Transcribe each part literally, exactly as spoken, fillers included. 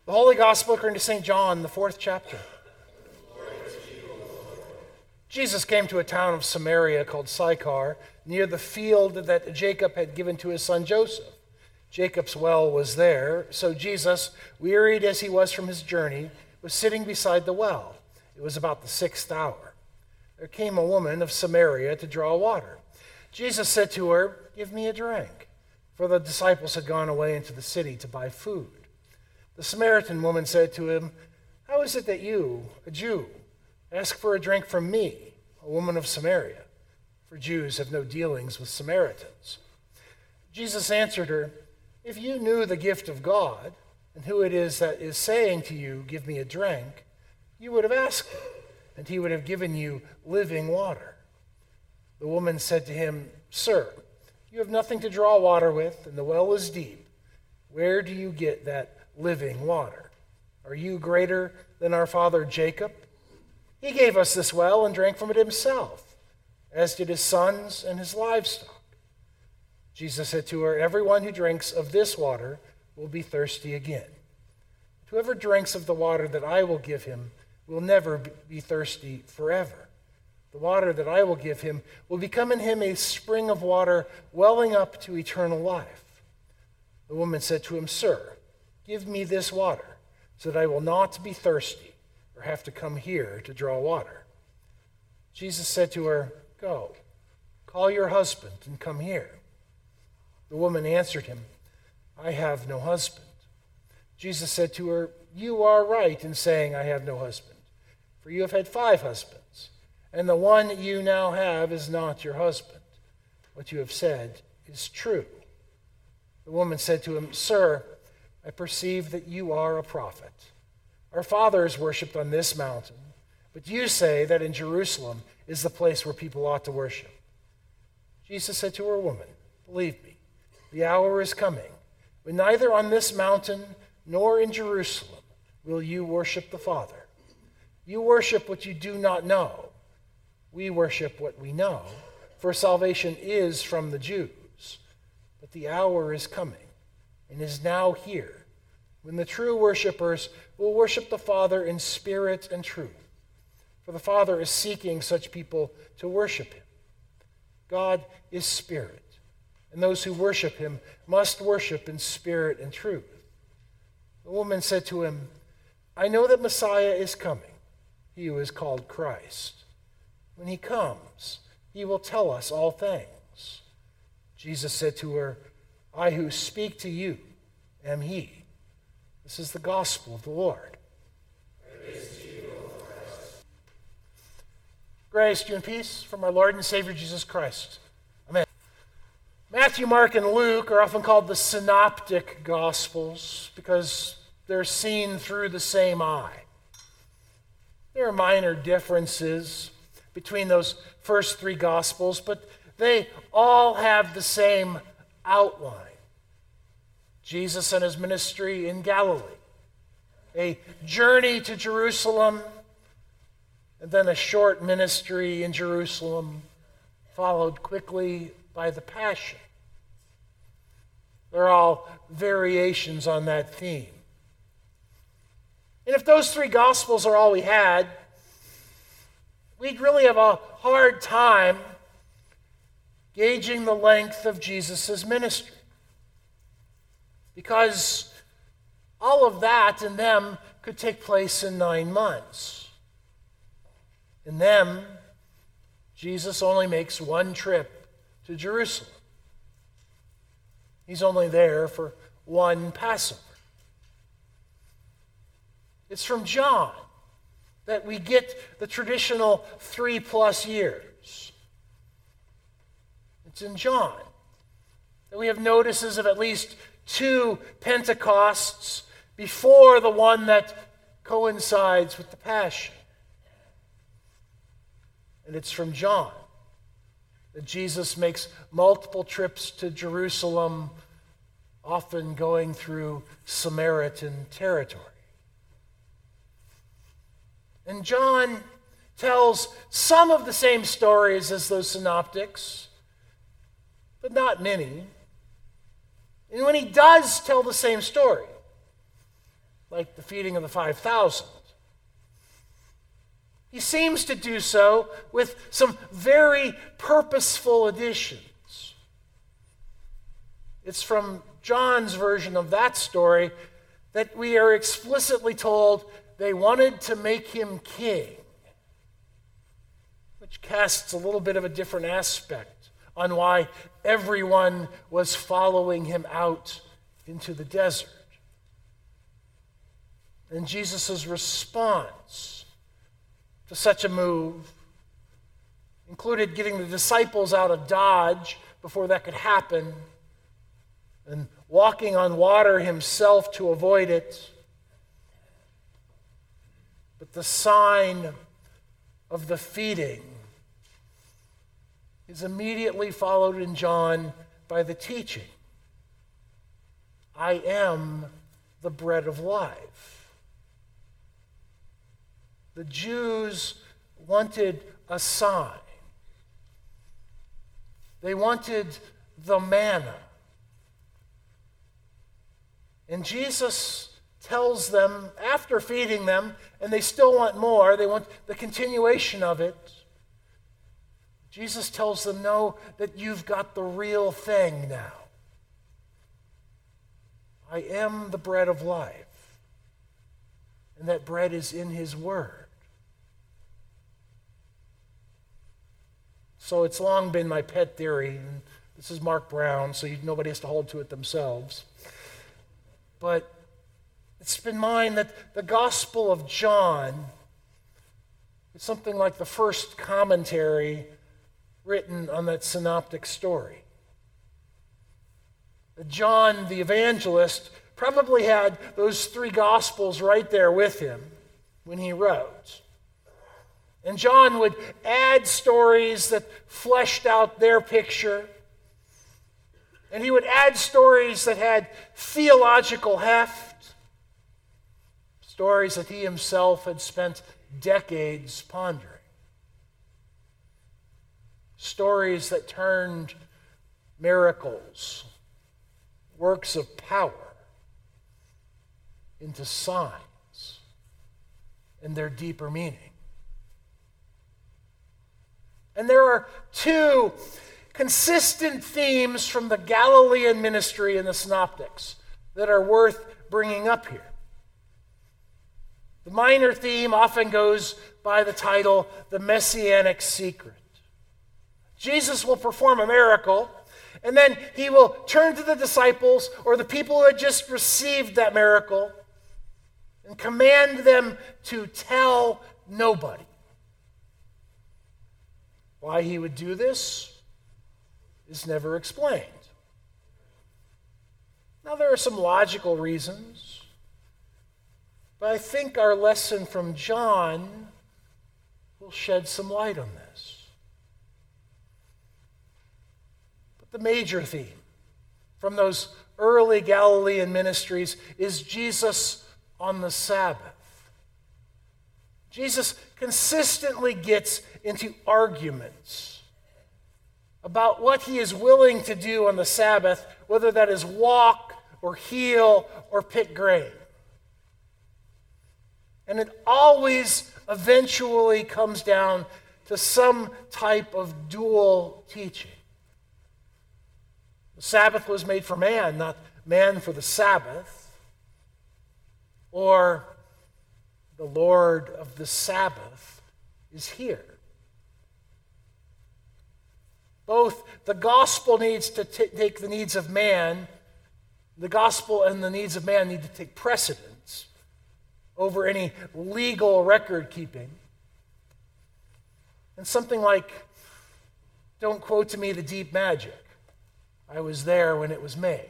The Holy Gospel according to Saint John, the fourth chapter. Jesus came to a town of Samaria called Sychar, near the field that Jacob had given to his son Joseph. Jacob's well was there, so Jesus, wearied as he was from his journey, was sitting beside the well. It was about the sixth hour. There came a woman of Samaria to draw water. Jesus said to her, "Give me a drink," for the disciples had gone away into the city to buy food. The Samaritan woman said to him, "How is it that you, a Jew, ask for a drink from me, a woman of Samaria? For Jews have no dealings with Samaritans." Jesus answered her, "If you knew the gift of God, and who it is that is saying to you, 'Give me a drink,' you would have asked him, and he would have given you living water." The woman said to him, "Sir, you have nothing to draw water with, and the well is deep. Where do you get that living water? Are you greater than our father Jacob? He gave us this well and drank from it himself, as did his sons and his livestock." Jesus said to her, "Everyone who drinks of this water will be thirsty again. Whoever drinks of the water that I will give him will never be thirsty forever. The water that I will give him will become in him a spring of water welling up to eternal life." The woman said to him, "Sir, give me this water so that I will not be thirsty or have to come here to draw water." Jesus said to her, "Go, call your husband and come here." The woman answered him, "I have no husband." Jesus said to her, "You are right in saying, 'I have no husband,' for you have had five husbands, and the one you now have is not your husband. What you have said is true." The woman said to him, "Sir, I perceive that you are a prophet. Our fathers worshipped on this mountain, but you say that in Jerusalem is the place where people ought to worship." Jesus said to her, "Woman, believe me, the hour is coming when neither on this mountain nor in Jerusalem will you worship the Father. You worship what you do not know. We worship what we know, for salvation is from the Jews. But the hour is coming, and is now here, when the true worshipers will worship the Father in spirit and truth. For the Father is seeking such people to worship him. God is spirit, and those who worship him must worship in spirit and truth." The woman said to him, "I know that Messiah is coming, he who is called Christ. When he comes, he will tell us all things." Jesus said to her, "I who speak to you am he." This is the gospel of the Lord. Praise to you, O Christ. Grace to you and peace from our Lord and Savior Jesus Christ. Amen. Matthew, Mark, and Luke are often called the synoptic gospels because they're seen through the same eye. There are minor differences between those first three gospels, but they all have the same outline. Jesus and his ministry in Galilee, a journey to Jerusalem, and then a short ministry in Jerusalem, followed quickly by the Passion. They're all variations on that theme. And if those three gospels are all we had, we'd really have a hard time gauging the length of Jesus' ministry. Because all of that in them could take place in nine months. In them, Jesus only makes one trip to Jerusalem. He's only there for one Passover. It's from John that we get the traditional three plus years. It's in John that we have notices of at least two Pentecosts before the one that coincides with the Passion. And it's from John that Jesus makes multiple trips to Jerusalem, often going through Samaritan territory. And John tells some of the same stories as those synoptics, but not many. And when he does tell the same story, like the feeding of the five thousand. He seems to do so with some very purposeful additions. It's from John's version of that story that we are explicitly told they wanted to make him king, which casts a little bit of a different aspect on why everyone was following him out into the desert. And Jesus' response to such a move included getting the disciples out of Dodge before that could happen, and walking on water himself to avoid it. But the sign of the feeding is immediately followed in John by the teaching. I am the bread of life. The Jews wanted a sign. They wanted the manna. And Jesus tells them, after feeding them, and they still want more, they want the continuation of it, Jesus tells them, no, that you've got the real thing now. I am the bread of life. And that bread is in his word. So it's long been my pet theory, and this is Mark Brown, so nobody has to hold to it themselves. But it's been mine that the Gospel of John is something like the first commentary written on that synoptic story. John the evangelist probably had those three Gospels right there with him when he wrote. And John would add stories that fleshed out their picture. And he would add stories that had theological heft, stories that he himself had spent decades pondering, stories that turned miracles, works of power, into signs and their deeper meaning. And there are two consistent themes from the Galilean ministry in the Synoptics that are worth bringing up here. The minor theme often goes by the title, The Messianic Secret. Jesus will perform a miracle, and then he will turn to the disciples or the people who had just received that miracle and command them to tell nobody. Why he would do this is never explained. Now, there are some logical reasons, but I think our lesson from John will shed some light on this. But the major theme from those early Galilean ministries is Jesus on the Sabbath. Jesus consistently gets into arguments about what he is willing to do on the Sabbath, whether that is walk or heal or pick grain. And it always eventually comes down to some type of dual teaching. The Sabbath was made for man, not man for the Sabbath. Or the Lord of the Sabbath is here. Both the gospel needs to t- take the needs of man, the gospel and the needs of man need to take precedence over any legal record keeping. And something like, don't quote to me the deep magic. I was there when it was made.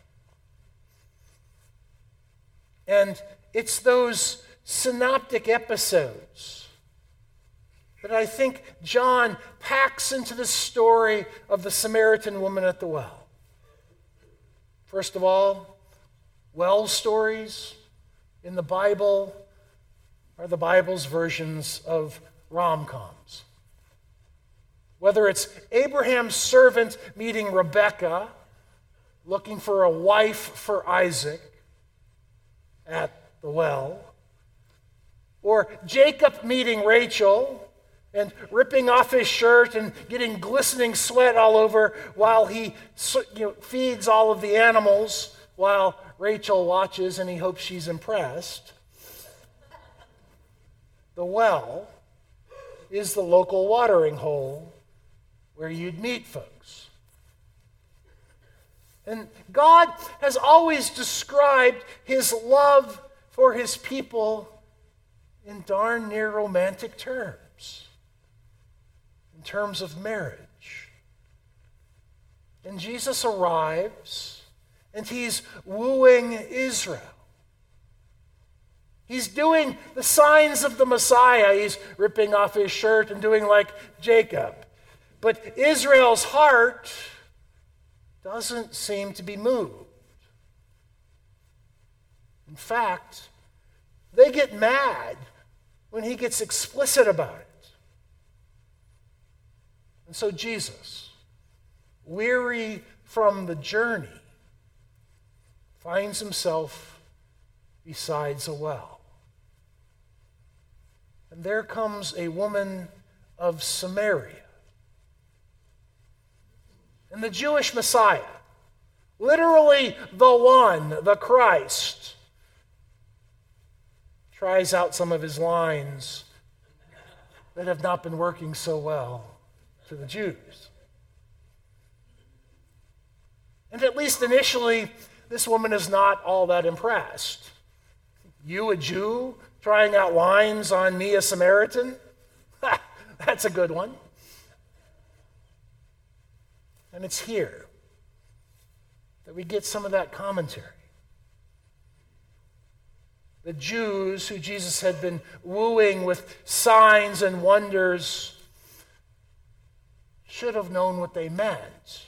And it's those synoptic episodes that I think John packs into the story of the Samaritan woman at the well. First of all, well stories in the Bible are the Bible's versions of rom-coms. Whether it's Abraham's servant meeting Rebekah, looking for a wife for Isaac at the well. Or Jacob meeting Rachel and ripping off his shirt and getting glistening sweat all over while he you know, feeds all of the animals while Rachel watches and he hopes she's impressed. The well is the local watering hole where you'd meet folks. And God has always described his love for his people in darn near romantic terms, in terms of marriage. And Jesus arrives, and he's wooing Israel. He's doing the signs of the Messiah. He's ripping off his shirt and doing like Jacob. But Israel's heart doesn't seem to be moved. In fact, they get mad when he gets explicit about it. And so Jesus, weary from the journey, finds himself beside a well. And there comes a woman of Samaria. And the Jewish Messiah, literally the one, the Christ, tries out some of his lines that have not been working so well to the Jews. And at least initially, this woman is not all that impressed. You, a Jew, trying out lines on me, a Samaritan? That's a good one. And it's here that we get some of that commentary. The Jews who Jesus had been wooing with signs and wonders should have known what they meant.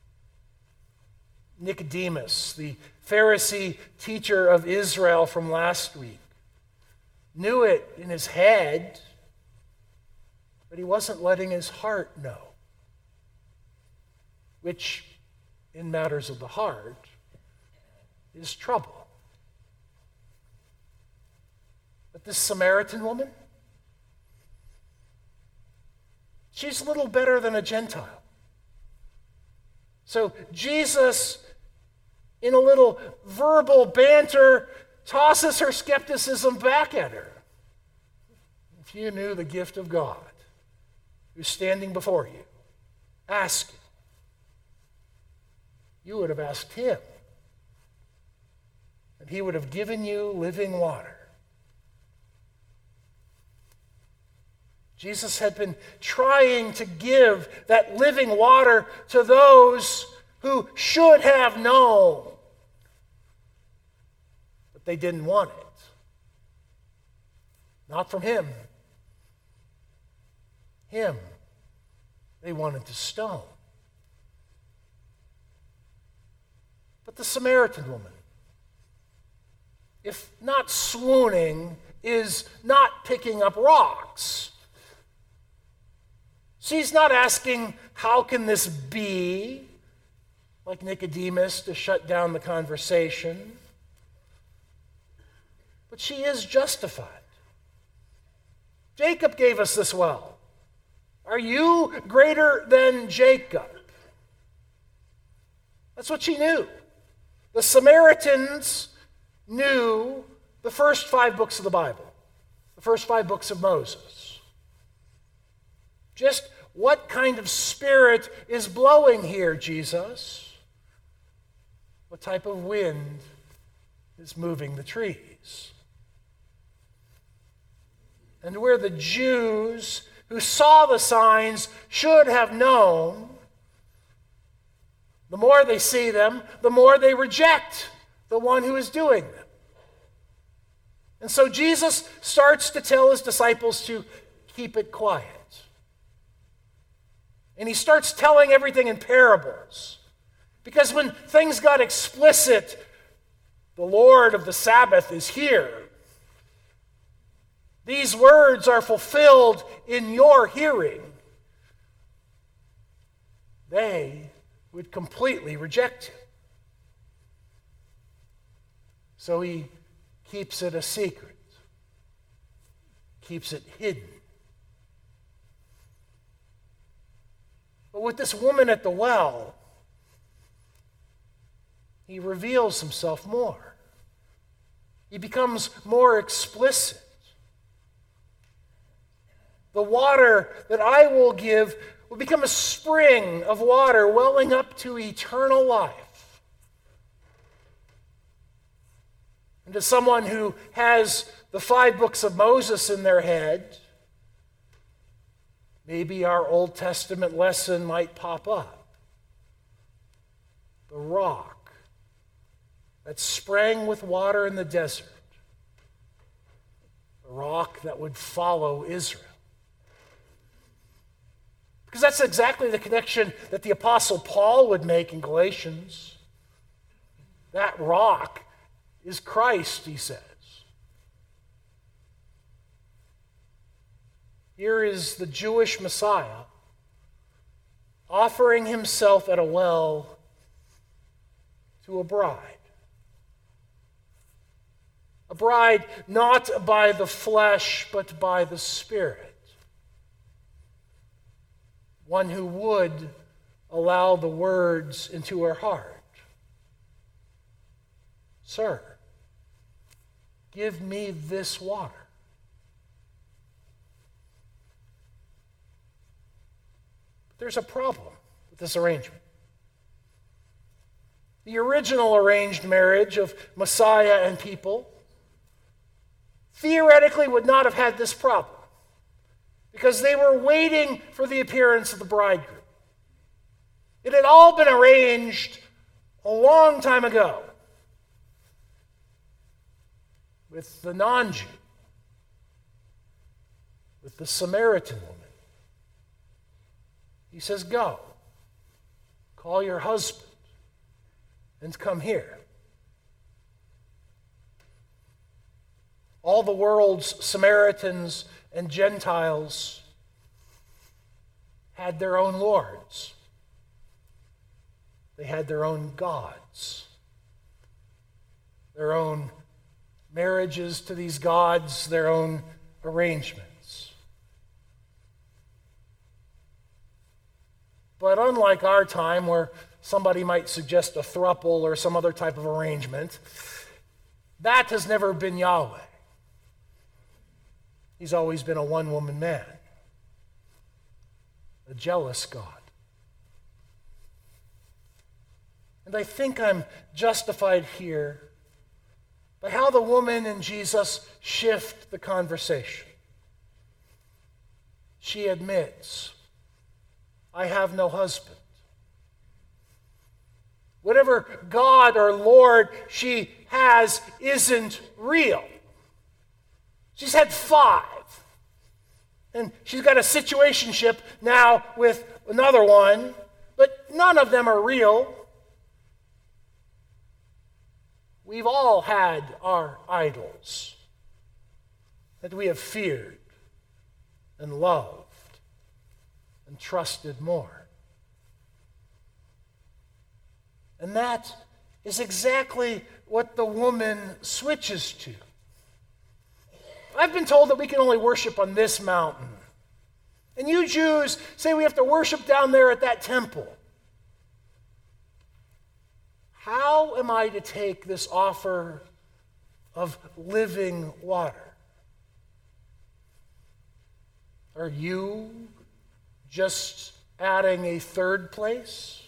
Nicodemus, the Pharisee teacher of Israel from last week, knew it in his head, but he wasn't letting his heart know, which, in matters of the heart, is trouble. But this Samaritan woman, she's little better than a Gentile. So Jesus, in a little verbal banter, tosses her skepticism back at her. If you knew the gift of God who's standing before you, ask him. You would have asked him, and he would have given you living water. Jesus had been trying to give that living water to those who should have known, but they didn't want it. Not from him. Him they wanted to stone. But the Samaritan woman, if not swooning, is not picking up rocks. She's not asking, how can this be? Like Nicodemus, to shut down the conversation. But she is justified. Jacob gave us this well. Are you greater than Jacob? That's what she knew. The Samaritans knew the first five books of the Bible, the first five books of Moses. Just what kind of spirit is blowing here, Jesus? What type of wind is moving the trees? And where the Jews who saw the signs should have known, the more they see them, the more they reject the one who is doing them. And so Jesus starts to tell his disciples to keep it quiet. And he starts telling everything in parables. Because when things got explicit, the Lord of the Sabbath is here. These words are fulfilled in your hearing. They would completely reject him. So he keeps it a secret, keeps it hidden. But with this woman at the well, he reveals himself more. He becomes more explicit. The water that I will give will become a spring of water welling up to eternal life. And to someone who has the five books of Moses in their head, maybe our Old Testament lesson might pop up. The rock that sprang with water in the desert. The rock that would follow Israel. Because that's exactly the connection that the Apostle Paul would make in Galatians. That rock is Christ, he says. Here is the Jewish Messiah offering himself at a well to a bride. A bride not by the flesh, but by the Spirit. One who would allow the words into her heart. Sir, give me this water. But there's a problem with this arrangement. The original arranged marriage of Messiah and people theoretically would not have had this problem, because they were waiting for the appearance of the bridegroom. It had all been arranged a long time ago with the non-Jew, with the Samaritan woman. He says, go, call your husband, and come here. All the world's Samaritans and Gentiles had their own lords. They had their own gods, their own marriages to these gods, their own arrangements. But unlike our time, where somebody might suggest a throuple or some other type of arrangement, that has never been Yahweh. He's always been a one-woman man, a jealous God. And I think I'm justified here by how the woman and Jesus shift the conversation. She admits, I have no husband. Whatever God or Lord she has isn't real. She's had five. And she's got a situationship now with another one, but none of them are real. We've all had our idols that we have feared and loved and trusted more. And that is exactly what the woman switches to. I've been told that we can only worship on this mountain. And you Jews say we have to worship down there at that temple. How am I to take this offer of living water? Are you just adding a third place?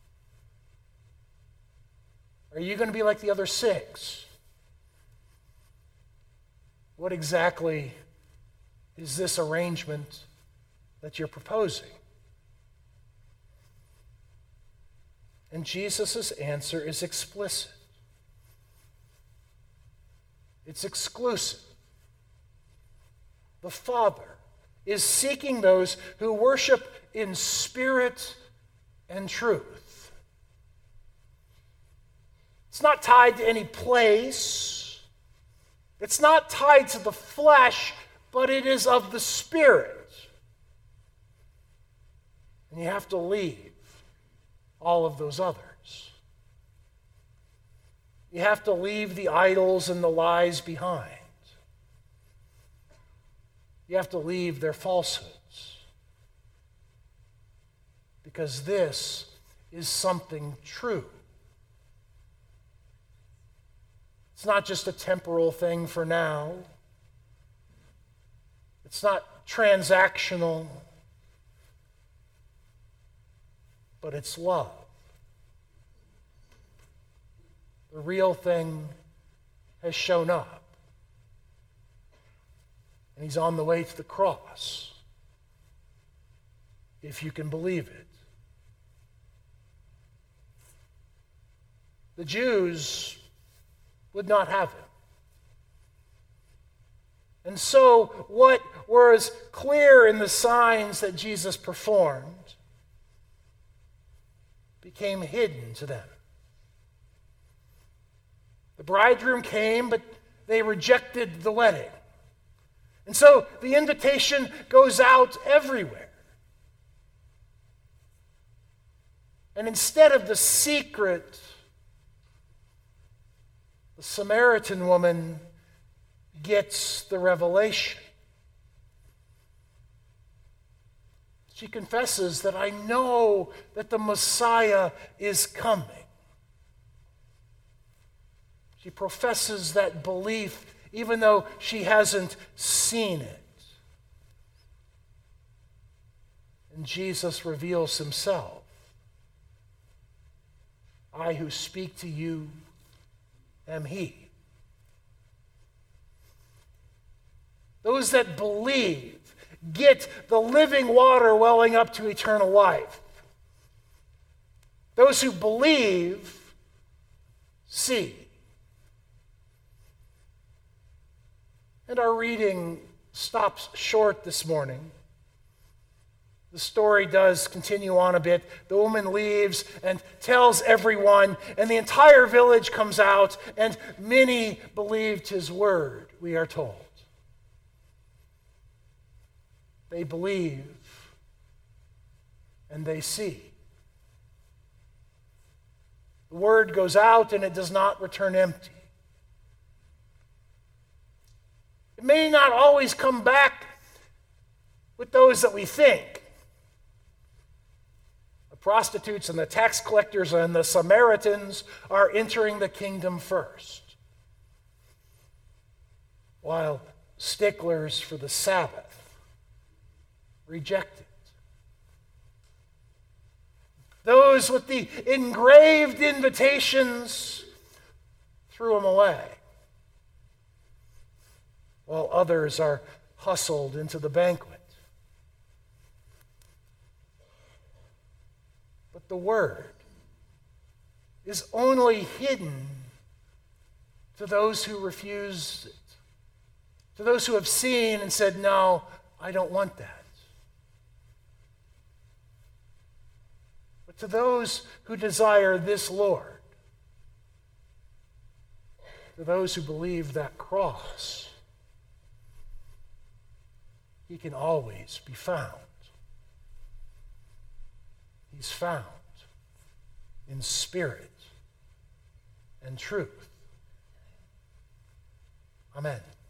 Are you going to be like the other six? What exactly is this arrangement that you're proposing? And Jesus' answer is explicit. It's exclusive. The Father is seeking those who worship in spirit and truth. It's not tied to any place. It's not tied to the flesh, but it is of the Spirit. And you have to leave all of those others. You have to leave the idols and the lies behind. You have to leave their falsehoods. Because this is something true. It's not just a temporal thing for now. It's not transactional. But it's love. The real thing has shown up. And he's on the way to the cross, if you can believe it. The Jews would not have him. And so, what was clear in the signs that Jesus performed became hidden to them. The bridegroom came, but they rejected the wedding. And so the invitation goes out everywhere. And instead of the secret, the Samaritan woman gets the revelation. She confesses that I know that the Messiah is coming. She professes that belief even though she hasn't seen it. And Jesus reveals himself. I who speak to you am he. Those that believe get the living water welling up to eternal life. Those who believe see. And our reading stops short this morning. The story does continue on a bit. The woman leaves and tells everyone, and the entire village comes out, and many believed his word, we are told. They believe and they see. The word goes out and it does not return empty. It may not always come back with those that we think. The prostitutes and the tax collectors and the Samaritans are entering the kingdom first, while sticklers for the Sabbath reject it. Those with the engraved invitations threw them away, while others are hustled into the banquet. But the word is only hidden to those who refuse it, to those who have seen and said, no, I don't want that. But to those who desire this Lord, to those who believe that cross, he can always be found. He's found in spirit and truth. Amen.